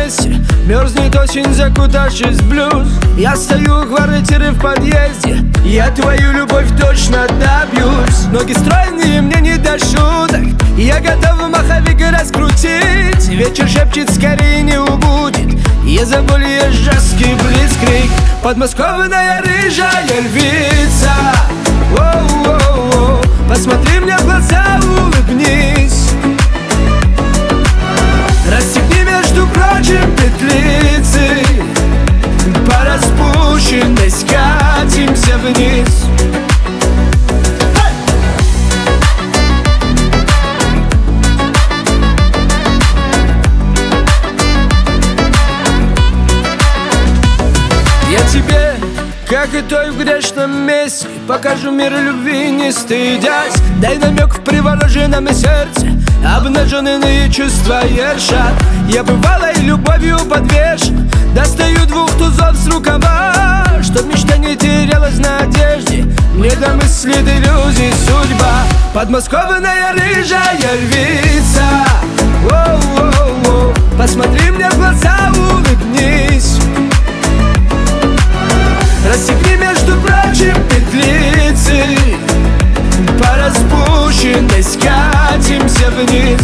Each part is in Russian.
месте. Мерзнет осень, закутавшись в блюз. Я стою у квартиры в подъезде. Я твою любовь точно добьюсь. Ноги стройные, мне не до шуток. Я готов маховик раскрутить. Вечер шепчет, скорее не убудет. Я забыл, я жесткий блицкрик. Подмосковная рыжая львица. Воу-воу-воу. Посмотри мне в глаза, улыбнись. Расстегни, между прочим, петлицы. По распущенной скатимся вниз. Я тебе, как и той в грешном месте, покажу мир любви, не стыдясь. Дай намек в привороженном сердце, обнаженные чувства ершат. Я бывалой любовью подвешен, достаю двух тузов с рукава, чтоб мечта не терялась на одежде. Мне до мысли, иллюзий судьба. Подмосковная рыжая львица. Воу-воу-воу. Посмотри мне в глаза, улыбнись. Расстегни, между прочим, петлицы. По распущенной скатимся вниз.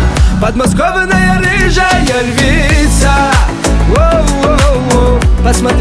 Подмосковная рыжая львица. Воу-воу-воу. Посмотри